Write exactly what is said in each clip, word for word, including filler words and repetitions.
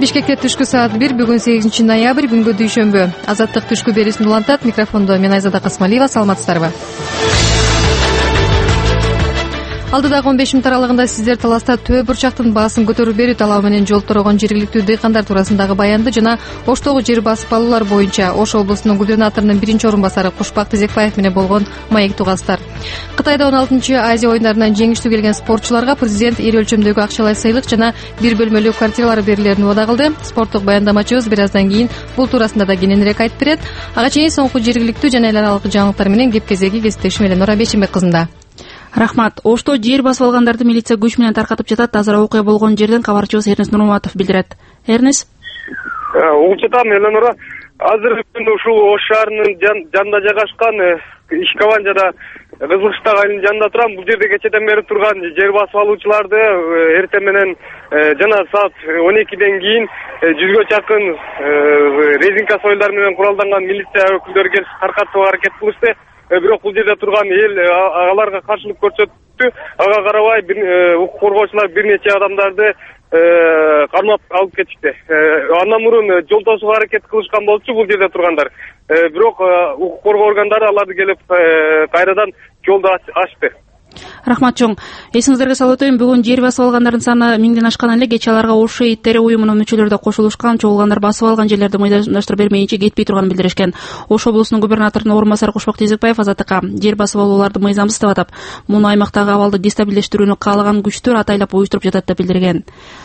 Бишкекте түшкү саат бир, бүгүн сегизинчи ноябрь, күнгө дүйшөмбү. Азаттык түшкү берүүсүн улантат. Микрофондо мен Айзада Касмалиева. Саламатсыздарбы? Алдыдагы он беш мүнөт аралыгында сиздер таласта төө бурчактын баасын көтөрүп берүү талабы менен жол торогон жергиликтүү дыйкандар туурасындагы баянды жана Оштогу жер басып алуулар боюнча Ош облусунун губернаторунун биринчи орун басары Кушбак Тезекбаев менен болгон маек тугастар. Кытайда он алтынчы Азия оюндарынан жеңиштүү келген спортчуларга президент ири өлчөмдөгү акчалай сыйлык жана бир бөлмөлүү квартиралар берилерин убада кылды. Спорттук баяндамачыбыз бир аздан кийин бул туурасында да кененирээк айтып берет. Ага чейин соңку жергиликтүү жана эл аралык жаңылыктар менен кеп кезеги кесиптешим Эленора Бейшенбек кызында. Рахмат. Ошто жер басып алгандарды милиция күч менен таркатып жатат. Азыр окуя болгон жерден кабарчыбыз Эрнис Нурматов билдирет. Эрнис? Угуп жатам, Эленора. Азыр ушул Ош шаарынын жанында жайгашкан Ишкаван жана Кызылыштак айылынын жанында турам. Бул жерде кечеден бери турган жер басып алуучуларды эртең менен жана саат он экиден кийин жүзгө чакын резинка сойлдар менен куралданган милиция өкүлдөрү келип таркатууга аракет кылышты. Бирок бул жерде турган эл аларга каршылык көрсөттү. Ага карабай укук коргоочулар бир нече адамдарды кармап алып кетишти. Андан мурун жол тосууга аракет кылышкан болчу бул жерде тургандар. Бирок укук коргоо органдары аларды келип кайрадан жолду ачты. Рахмат чоң. Эсиңиздерге салып өтөйүн, бүгүн жер басып алгандардын саны миңден ашкан эле. Кечээ аларга Ош шейиттери уюмунун мүчөлөрү да кошулушкан. Чогулгандар басып алган жерлерди мыйзамдаштырып бермейинче кетпей турганын билдиришкен. Ош облусунун губернаторунун орун басары Кушбак Тезекбаев Азаттыкка жер басып алууларды мыйзамсыз деп атап, муну аймактагы абалды дестабилдештирүүнү каалаган күчтөр атайлап уюштуруп жатат деп билдирген.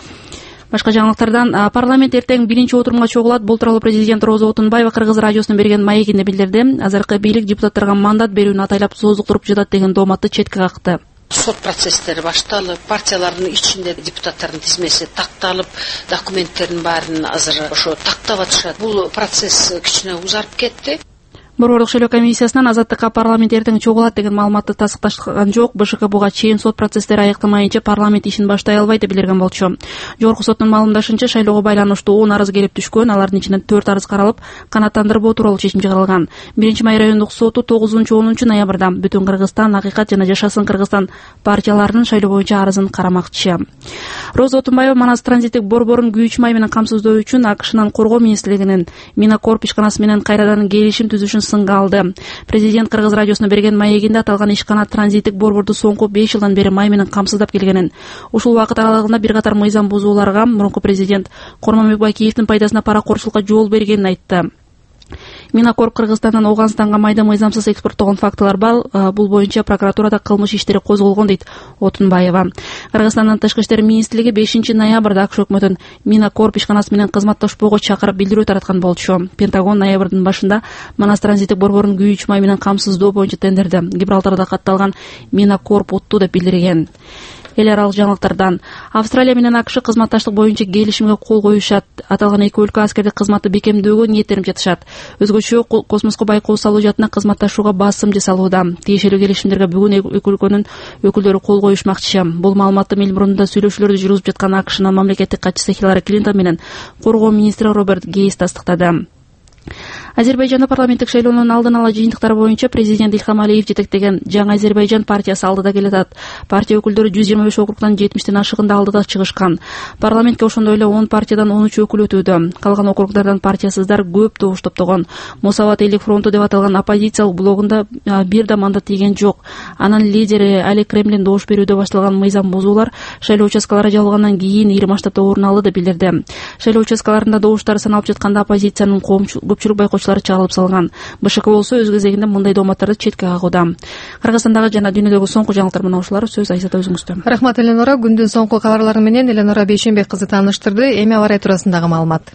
Башка жаңылыктардан парламент эртең биринчи отурумга чогулат. Бул тууралуу президент Роза Отунбаева Кыргыз радиосуна берген маегинде билдирди. Азыркы бийлик депутаттарга мандат берүүнү атайлап созуктуруп жатат деген дооматты четке какты. Сот процесстери башталып, партиялардын ичинде депутаттардын тизмеси такталып, документтердин баарын азыр ошо тактап атышат. Бул процесс кичине узарып кетти. Борбордук шайлоо комиссиясынан Азаттыкка парламент эртең чогулат деген маалыматты тастыкташкан жок. БШК буга чейин сот процесстери аякталмайынча парламент ишин баштай албайт деп билдирген болчу. Жогорку соттун маалымдашынча, шайлоого байланыштуу он арыз келип түшкөн. Алардын ичинен төрт арыз каралып, канааттандырбоо тууралуу чечим чыгарылган. биринчи май райондук соту тогузунчу онунчу ноябрда Бүтүн Кыргызстан, Акыйкат жана Жашасын Кыргызстан партияларынын шайлоо боюнча арызын карамакчы. Роза Отунбаева Манас транзиттик борборун күйүүчү май менен камсыздоо үчүн АКШнын коргоо министрлигинин Минакорп ишканасы менен кайрадан келишим түзүшүн сынга алды. Президент Кыргыз радиосуна берген маегинде аталган ишкана транзиттик борборду соңку беш жылдан бери май менен камсыздап келгенин, ушул убакыт аралыгында бир катар мыйзам бузууларга мурунку президент Корманбек Бакиевдин пайдасына паракорчулукка жол бергенин айтты. Минакорп Кыргызстандан Оганстанга майды мыйзамсыз экспорттогон фактылар бар. Бул боюнча прокуратурада кылмыш иштери козголгон дейт Отунбаева. Кыргызстандын тышкы иштер министрлиги бешинчи ноябрда АКШ өкмөтүн Минакорп ишканасы менен кызматташпоого чакырып билдирүү тараткан болчу. Пентагон ноябрдын башында Манас транзиттик борборун күйүүчү май менен камсыздоо боюнча тендерди Гибралтарда катталган Минакорп утту деп билдирген. Эл аралык жаңылыктардан Австралия менен АКШ кызматташтык боюнча келишимге кол коюшат. Аталган эки өлкө аскердик кызматты бекемдөөгө ниеттенип жатышат. Өзгөчө космоско байкоо салуу жаатына кызматташууга басым жасалууда. Тиешелүү келишимдерге бүгүн эки өлкөнүн өкүлдөрү кол коюшмакчы. Бул маалыматты Мелбурнда сүйлөшүүлөрдү жүргүзүп жаткан АКШнын мамлекеттик катчысы Хиллари Клинтон менен коргоо министри Роберт Гейс тастыктады. Азербайжанда парламенттик шайлоонун алдын ала жыйынтыктары боюнча президент Илхам Алиев жетектеген Жаңы Азербайжан партиясы алдыда келатат. Партия өкүлдөрү жүз жыйырма беш округдан жетимиштен ашыгында алдыда чыгышкан. Парламентке ошондой эле он партиядан он үч өкүл өтүүдө. Калган округдардан партиясыздар көп добуш топтогон. Мусават элдик фронту деп аталган оппозициялык блогунда бир да мандат тийген жок. Анын лидери Али Кремлин добуш берүүдө башталган мыйзам бузуулар шайлоо участкалары жабылгандан кийин ири масштабта орун алды деп билдирди. Шайлоо участкаларында добуштар саналып жатканда оппозициянын көпчүлүк байкоочулары чагылып салган. БШК болсо өз кезегинде мындай дооматтарды четке кагууда. Кыргызстандагы жана дүйнөдөгү соңку жаңылыктар мына ушулар. Сөз Айзада өзүңүздө. Рахмат Эленора. Күндүн соңку кабарлары менен Эленора Бейшенбек кызы тааныштырды. Эми аба ырайы туурасындагы маалымат.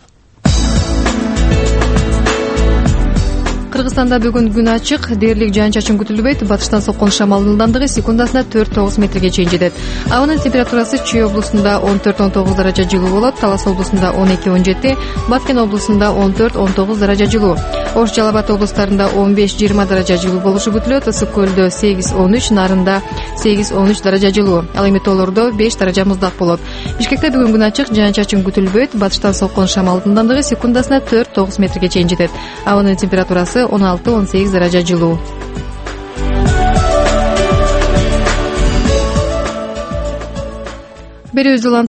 Кыргызстанда бүгүн күн ачык, дээрлик жаан-чачын күтүлбөйт. Батыштан соккон шамалдын ылдамдыгы секундасына төрт тогуз метрге чейин жетет. Абанын температурасы Чүй облусунда он төрт он тогуз даража жылуу болот, Талас облусунда он эки он жети, Баткен облусунда он төрт он тогуз даража жылуу. Ош, Жалал Абад облустарында он беш жыйырма даража жылуу болушу күтүлөт. Ысык көлдө сегиз он үч, Нарында сегиз он үч даража жылуу. Ал эми Тоолордо беш даража муздак болот. Бишкекте бүгүн күн ачык, жаан-чачын күтүлбөйт. Батыштан соккон шамалдын ылдамдыгы секундасына төрт тогуз метрге чейин жетет. Абанын температурасы он алты он сегиз даража жылуу. Берүүбүздү